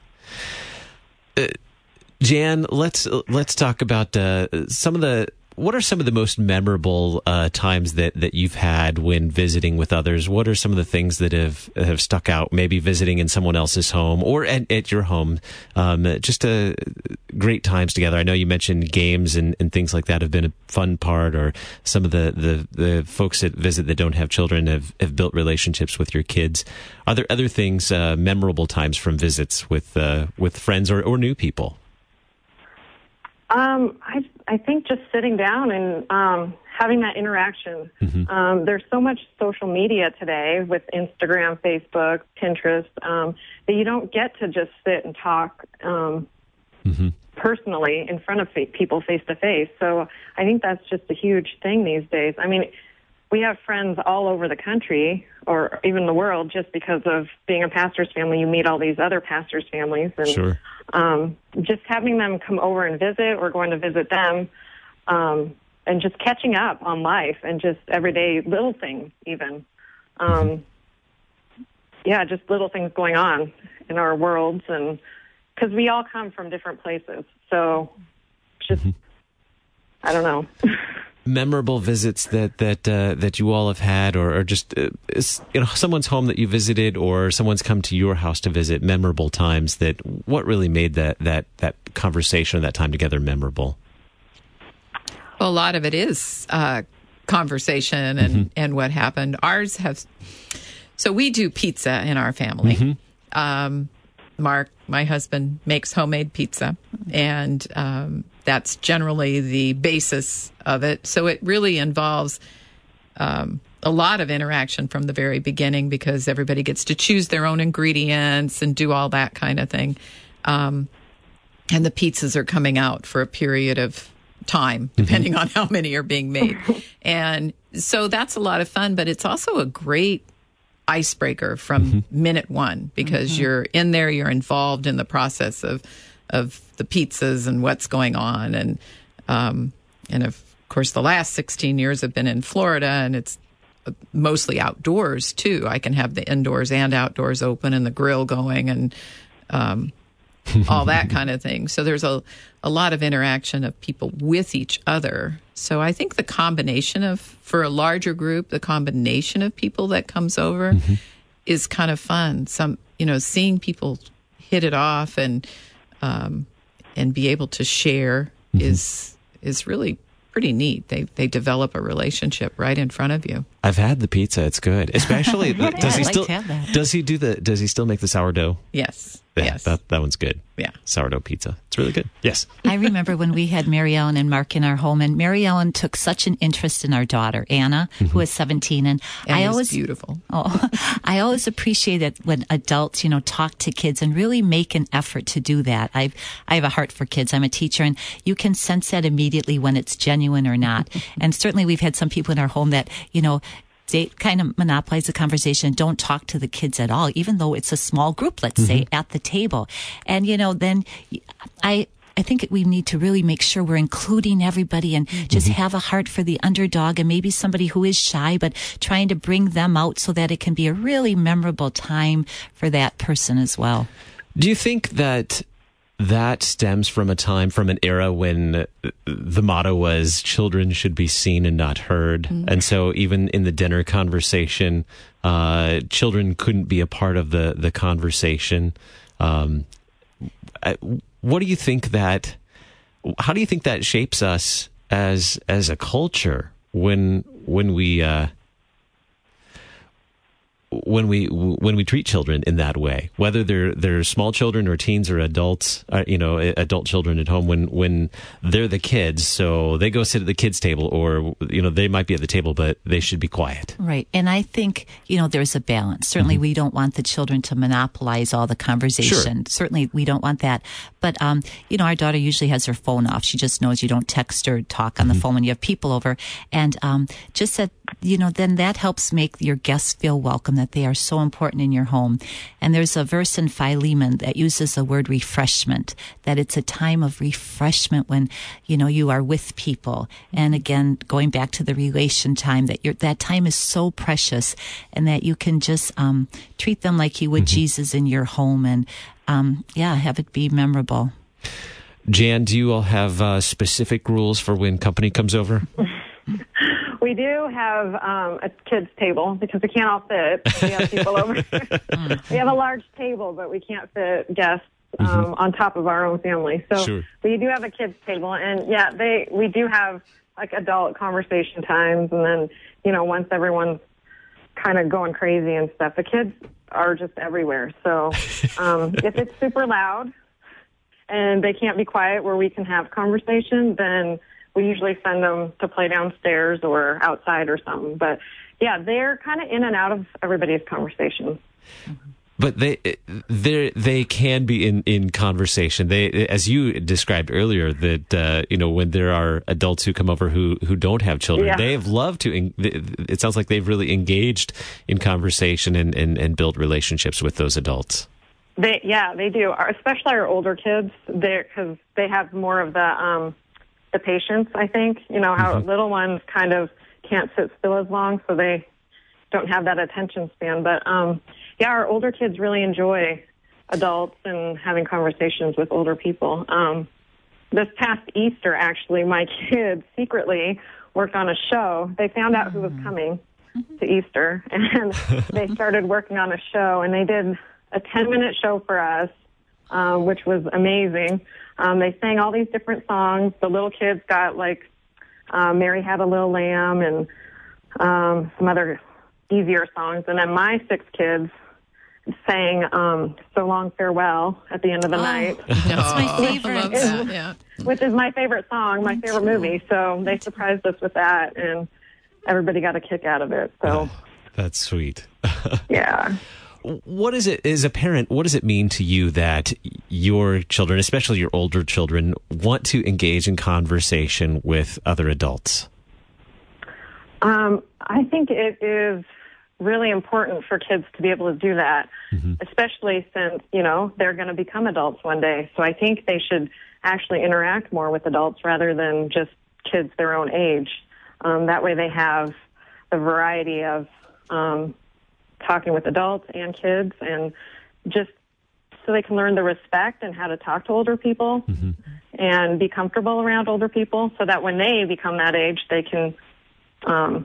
Uh, Jan, let's let's talk about uh, some of the... What are some of the most memorable uh, times that, that you've had when visiting with others? What are some of the things that have have stuck out, maybe visiting in someone else's home or at, at your home? Um, just uh, great times together. I know you mentioned games and, and things like that have been a fun part, or some of the, the, the folks that visit that don't have children have, have built relationships with your kids. Are there other things, uh, memorable times from visits with uh, with friends or, or new people? Um, I I think just sitting down and um, having that interaction. Mm-hmm. Um, there's so much social media today with Instagram, Facebook, Pinterest, um, that you don't get to just sit and talk um, mm-hmm. personally in front of fa- people face to face. So I think that's just a huge thing these days. I mean, we have friends all over the country or even the world just because of being a pastor's family. You meet all these other pastors' families. And sure. um, just having them come over and visit or going to visit them um, and just catching up on life and just everyday little things even. Um, mm-hmm. Yeah, just little things going on in our worlds. And because we all come from different places. So just, mm-hmm. I don't know. memorable visits that that uh, that you all have had, or, or just uh, you know, someone's home that you visited, or someone's come to your house to visit? Memorable times that what really made that that that conversation or that time together memorable? Well, a lot of it is uh, conversation and mm-hmm. and what happened. Ours have so we do pizza in our family. Mm-hmm. Um, Mark, my husband, makes homemade pizza, and um, that's generally the basis of it. So it really involves um, a lot of interaction from the very beginning, because everybody gets to choose their own ingredients and do all that kind of thing. Um, and the pizzas are coming out for a period of time, depending mm-hmm. on how many are being made. And so that's a lot of fun, but it's also a great icebreaker from mm-hmm. minute one, because mm-hmm. you're in there, you're involved in the process of of the pizzas and what's going on. And um, and of course, the last sixteen years have been in Florida, and it's mostly outdoors too. I can have the indoors and outdoors open and the grill going and um, all that kind of thing. So there's a, a lot of interaction of people with each other. So I think the combination of, for a larger group, the combination of people that comes over mm-hmm. is kind of fun. Some, you know, seeing people hit it off and um, and be able to share mm-hmm. is is really pretty neat. They they develop a relationship right in front of you. I've had the pizza; it's good. Especially yeah, does he I'd still like to have that. does he do the does he still make the sourdough? Yes. Yeah, yes. That that one's good. Yeah. Sourdough pizza. It's really good. Yes. I remember when we had Mary Ellen and Mark in our home, and Mary Ellen took such an interest in our daughter, Anna, mm-hmm. who was seventeen. And Anna's I always beautiful. Oh, I always appreciate it when adults, you know, talk to kids and really make an effort to do that. I've I have a heart for kids. I'm a teacher, and you can sense that immediately when it's genuine or not. And certainly we've had some people in our home that, you know, they kind of monopolize the conversation and don't talk to the kids at all, even though it's a small group, let's mm-hmm. say, at the table. And, you know, then I I think we need to really make sure we're including everybody and just mm-hmm. have a heart for the underdog and maybe somebody who is shy, but trying to bring them out so that it can be a really memorable time for that person as well. Do you think that that stems from a time, from an era when the motto was children should be seen and not heard? Mm-hmm. And so even in the dinner conversation, uh, children couldn't be a part of the, the conversation. Um, what do you think that, how do you think that shapes us as, as a culture when, when we, uh, when we when we treat children in that way, whether they're they're small children or teens or adults, uh, you know, adult children at home, when when they're the kids, so they go sit at the kids' table, or you know, they might be at the table, but they should be quiet. Right, and I think you know there's a balance. Certainly, mm-hmm. we don't want the children to monopolize all the conversation. Sure. Certainly, we don't want that. But um, you know, our daughter usually has her phone off. She just knows you don't text or talk on mm-hmm. the phone when you have people over, and um, just that you know, then that helps make your guests feel welcome, that they are so important in your home. And there's a verse in Philemon that uses the word refreshment, that it's a time of refreshment when, you know, you are with people. And again, going back to the relation time, that you're, that time is so precious, and that you can just um, treat them like you would mm-hmm. Jesus in your home, and um, yeah, have it be memorable. Jan, do you all have uh, specific rules for when company comes over? We do have um, a kids' table because we can't all fit. We have people over. We have a large table, but we can't fit guests um, mm-hmm. on top of our own family. So sure. we do have a kids' table, and yeah, they we do have like adult conversation times, and then you know once everyone's kind of going crazy and stuff, the kids are just everywhere. So um, if it's super loud and they can't be quiet where we can have conversation, then we usually send them to play downstairs or outside or something. But, yeah, they're kind of in and out of everybody's conversations. But they they they can be in, in conversation. They, as you described earlier, that uh, you know when there are adults who come over who, who don't have children, yeah. they have loved to. It sounds like they've really engaged in conversation and, and, and built relationships with those adults. They yeah, they do. Our, especially our older kids, because they have more of the um, the patience. I think you know how mm-hmm. little ones kind of can't sit still as long, so they don't have that attention span. But um, yeah, our older kids really enjoy adults and having conversations with older people. Um, this past Easter, actually, my kids secretly work on a show. They found out who was coming to Easter, and they started working on a show, and they did a ten-minute show for us, um, which was amazing. Um, they sang all these different songs. The little kids got, like, uh, Mary Had a Little Lamb and um, some other easier songs. And then my six kids sang um, So Long Farewell at the end of the oh, night. That's my favorite. I love that, yeah. Which is my favorite song, my Me favorite too. movie. So they surprised us with that, and everybody got a kick out of it. So Oh, that's sweet. yeah. What is it, as a parent, what does it mean to you that your children, especially your older children, want to engage in conversation with other adults? Um, I think it is really important for kids to be able to do that, mm-hmm. especially since, you know, they're going to become adults one day. So I think they should actually interact more with adults rather than just kids their own age. Um, that way they have the variety of um, talking with adults and kids, and just so they can learn the respect and how to talk to older people mm-hmm. and be comfortable around older people, so that when they become that age, they can um,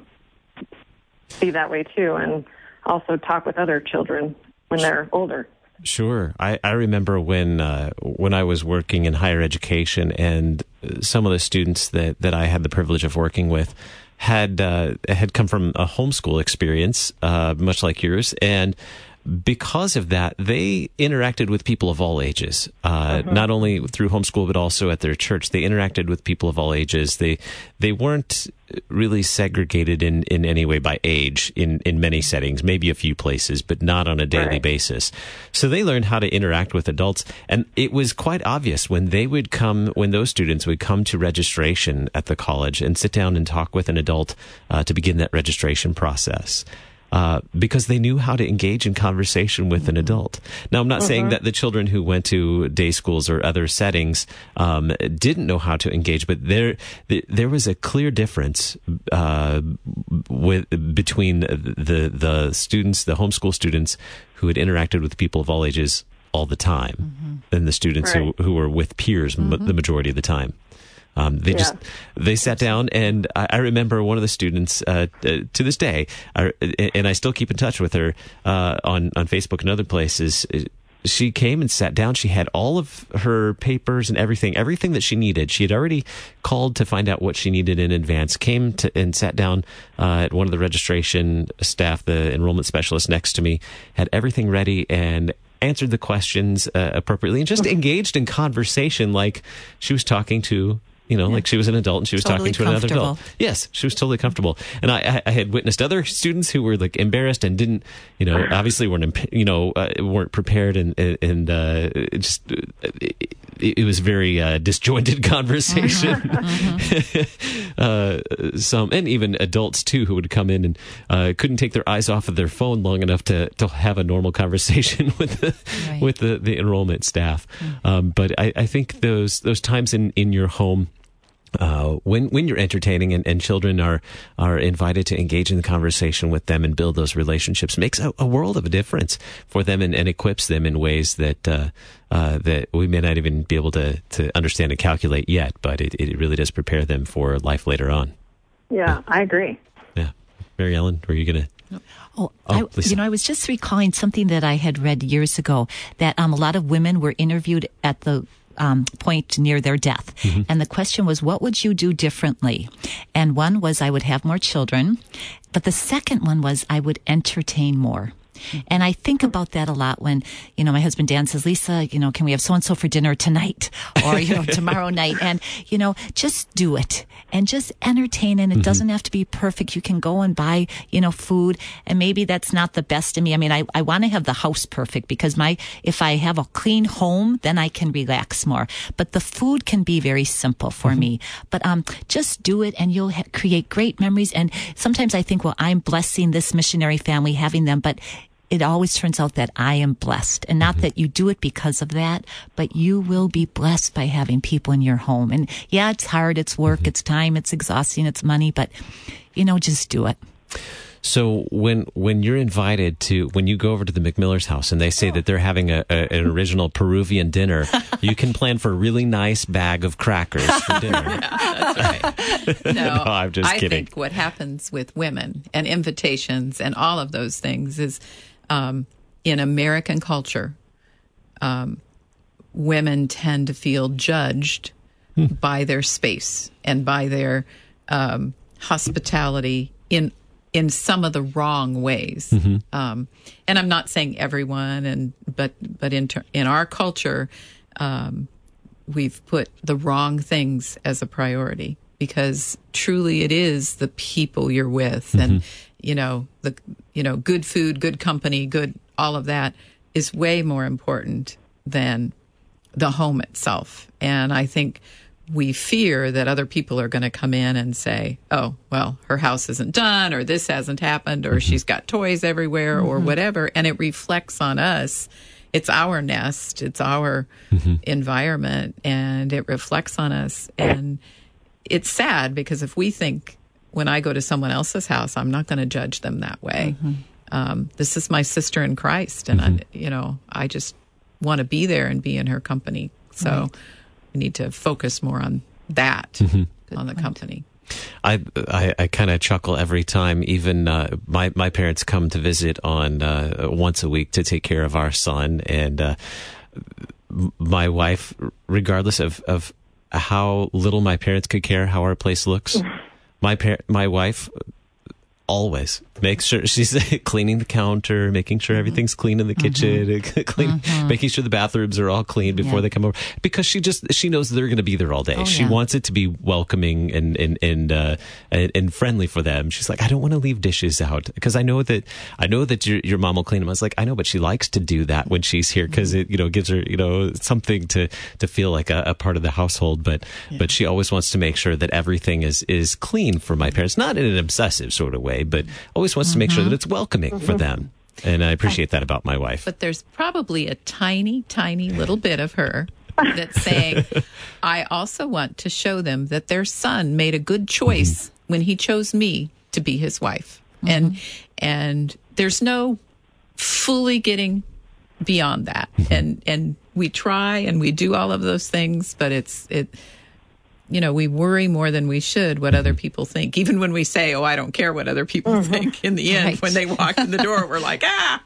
be that way too, and also talk with other children when they're older. Sure. I, I remember when uh, when I was working in higher education, and some of the students that, that I had the privilege of working with had uh, had come from a homeschool experience, uh, much like yours, and because of that, they interacted with people of all ages, uh, mm-hmm. not only through homeschool, but also at their church. They interacted with people of all ages. They they weren't really segregated in, in any way by age in, in many settings, maybe a few places, but not on a daily right. basis. So they learned how to interact with adults. And it was quite obvious when they would come, when those students would come to registration at the college and sit down and talk with an adult uh, to begin that registration process. Uh, because they knew how to engage in conversation with an adult. Now, I'm not uh-huh. saying that the children who went to day schools or other settings um, didn't know how to engage, but there there was a clear difference uh, with between the the students, the homeschool students who had interacted with people of all ages all the time, mm-hmm. and the students right. who who were with peers mm-hmm. m- the majority of the time. Um, they yeah. just, they sat down, and I, I remember one of the students, uh, uh, to this day, I, and I still keep in touch with her, uh, on, on Facebook and other places. She came and sat down. She had all of her papers and everything, everything that she needed. She had already called to find out what she needed in advance, came to and sat down, uh, at one of the registration staff, the enrollment specialist next to me, had everything ready and answered the questions, uh, appropriately, and just engaged in conversation like she was talking to, you know, yeah. like she was an adult and she was totally talking to another adult. Yes, she was totally comfortable. And I, I had witnessed other students who were like embarrassed and didn't, you know, obviously weren't, you know, uh, weren't prepared, and and uh, it just it, it was very uh, disjointed conversation. Mm-hmm. uh, some and even adults too who would come in and uh, couldn't take their eyes off of their phone long enough to to have a normal conversation with the right. with the, the enrollment staff. Mm-hmm. Um, but I, I think those those times in, in your home, Uh, when when you're entertaining and, and children are are invited to engage in the conversation with them and build those relationships, makes a, a world of a difference for them, and, and equips them in ways that uh, uh, that we may not even be able to, to understand and calculate yet, but it, it really does prepare them for life later on. Yeah, I agree. Yeah. Mary Ellen, were you going to... Oh, oh I, you know, I was just recalling something that I had read years ago, that um, a lot of women were interviewed at the Um, point near their death. Mm-hmm. And the question was, what would you do differently? And one was, I would have more children. But the second one was, I would entertain more. And I think about that a lot when, you know, my husband Dan says, Lisa, you know, can we have so-and-so for dinner tonight or, you know, tomorrow night? And, you know, just do it and just entertain. And it mm-hmm. doesn't have to be perfect. You can go and buy, you know, food, and maybe that's not the best in me. I mean, I, I want to have the house perfect, because my, if I have a clean home, then I can relax more. But the food can be very simple for mm-hmm. me. But, um, just do it, and you'll ha- create great memories. And sometimes I think, well, I'm blessing this missionary family having them, but it always turns out that I am blessed, and not mm-hmm. that you do it because of that, but you will be blessed by having people in your home. And yeah, it's hard, it's work, mm-hmm. it's time, it's exhausting, it's money, but, you know, just do it. So when when you're invited to, when you go over to the McMiller's house and they say that they're having a, a, an original Peruvian dinner, you can plan for a really nice bag of crackers for dinner. Yeah, that's right. No, no, I'm just I kidding. think what happens with women and invitations and all of those things is um, in American culture, um, women tend to feel judged hmm. by their space and by their um, hospitality in in some of the wrong ways. Mm-hmm. Um, and I'm not saying everyone, and but but in ter- in our culture, um, we've put the wrong things as a priority, because truly it is the people you're with, mm-hmm. and you know the you know good food, good company, good all of that is way more important than the home itself. And I think we fear that other people are going to come in and say, oh, well, her house isn't done, or this hasn't happened, or mm-hmm. she's got toys everywhere, mm-hmm. or whatever. And it reflects on us. It's our nest. It's our mm-hmm. environment, and it reflects on us. And it's sad, because if we think when I go to someone else's house, I'm not going to judge them that way. Mm-hmm. Um, this is my sister in Christ, and mm-hmm. I, you know, I just want to be there and be in her company. So right. we need to focus more on that, mm-hmm. on the company. I I, I kind of chuckle every time. Even uh, my my parents come to visit on uh, once a week to take care of our son, and uh, my wife, regardless of of how little my parents could care how our place looks, my par- my wife always makes sure she's cleaning the counter, making sure everything's clean in the kitchen, mm-hmm. clean, mm-hmm. making sure the bathrooms are all clean before yeah. they come over, because she just she knows they're going to be there all day. Oh, she yeah. wants it to be welcoming and and and, uh, and and friendly for them. She's like, I don't want to leave dishes out, because I know that I know that your your mom will clean them. I was like, I know, but she likes to do that when she's here, because it you know gives her you know something to to feel like a, a part of the household. But yeah. but she always wants to make sure that everything is is clean for my parents, not in an obsessive sort of way, but always wants mm-hmm. to make sure that it's welcoming mm-hmm. for them. And I appreciate that about my wife. But there's probably a tiny, tiny little bit of her that's saying, I also want to show them that their son made a good choice mm-hmm. when he chose me to be his wife. Mm-hmm. And and there's no fully getting beyond that. Mm-hmm. And and we try and we do all of those things, but it's it you know, we worry more than we should what other people think. Even when we say, oh, I don't care what other people mm-hmm. think, in the end, right. when they walk in the door, we're like, ah!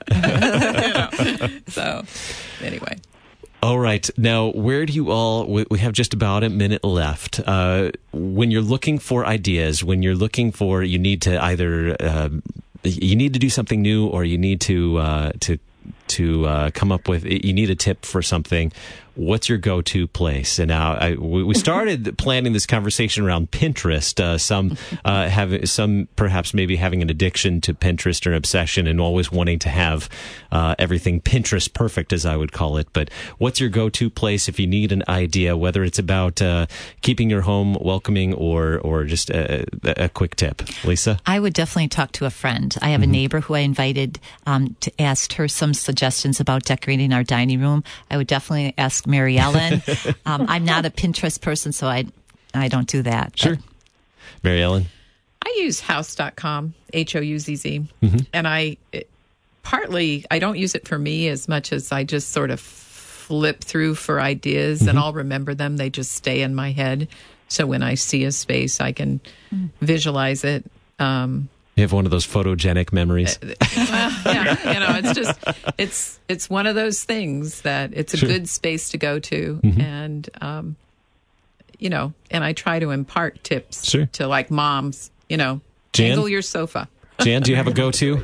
you know? So, anyway. All right. Now, where do you all, we have just about a minute left. Uh, when you're looking for ideas, when you're looking for, you need to either, uh, you need to do something new, or you need to, uh, to, to uh, come up with, you need a tip for something. What's your go-to place? And now I, we started planning this conversation around Pinterest. Uh, some uh, have some perhaps maybe having an addiction to Pinterest or obsession, and always wanting to have uh, everything Pinterest perfect, as I would call it. But what's your go-to place if you need an idea, whether it's about uh, keeping your home welcoming or or just a, a quick tip? Lisa? I would definitely talk to a friend. I have mm-hmm. a neighbor who I invited um, to ask her some suggestions about decorating our dining room. I would definitely ask Mary Ellen. um, I'm not a Pinterest person, so I I don't do that. Sure. But. Mary Ellen? I use house dot com, H O U Z Z. Mm-hmm. And I it, partly, I don't use it for me as much as I just sort of flip through for ideas, mm-hmm. and I'll remember them. They just stay in my head. So when I see a space, I can mm. visualize it. Um, You have one of those photogenic memories. Uh, well, yeah, you know, it's just it's it's one of those things that it's a sure. good space to go to, mm-hmm. and um, you know, and I try to impart tips sure. to like moms. You know, Jan? angle your sofa. Jan, do you have a go-to?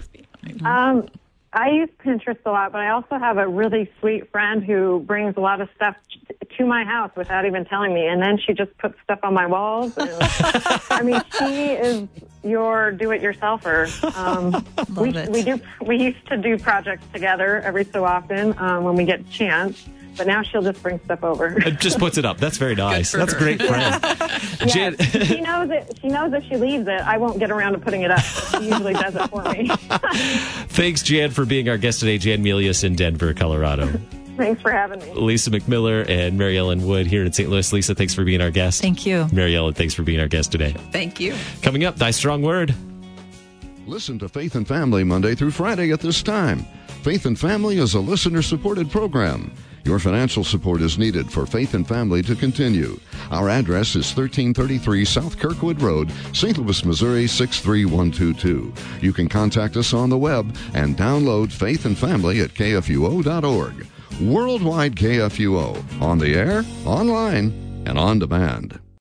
Um, I use Pinterest a lot, but I also have a really sweet friend who brings a lot of stuff to my house without even telling me, and then she just puts stuff on my walls. And, I mean, she is your do-it-yourselfer. Um, we it. we do we used to do projects together every so often um, when we get a chance. But now she'll just bring stuff over. It just puts it up. That's very nice. That's her. a great friend. Yes, Jan- she knows it. She knows if she leaves it, I won't get around to putting it up. She usually does it for me. Thanks, Jan, for being our guest today. Jan Melius in Denver, Colorado. Thanks for having me. Lisa McMiller and Mary Ellen Wood here in Saint Louis. Lisa, thanks for being our guest. Thank you. Mary Ellen, thanks for being our guest today. Thank you. Coming up, Thy Strong Word. Listen to Faith and Family Monday through Friday at this time. Faith and Family is a listener-supported program. Your financial support is needed for Faith and Family to continue. Our address is thirteen thirty-three South Kirkwood Road, Saint Louis, Missouri six three one two two. You can contact us on the web and download Faith and Family at K F U O dot org. Worldwide K F U O, on the air, online, and on demand.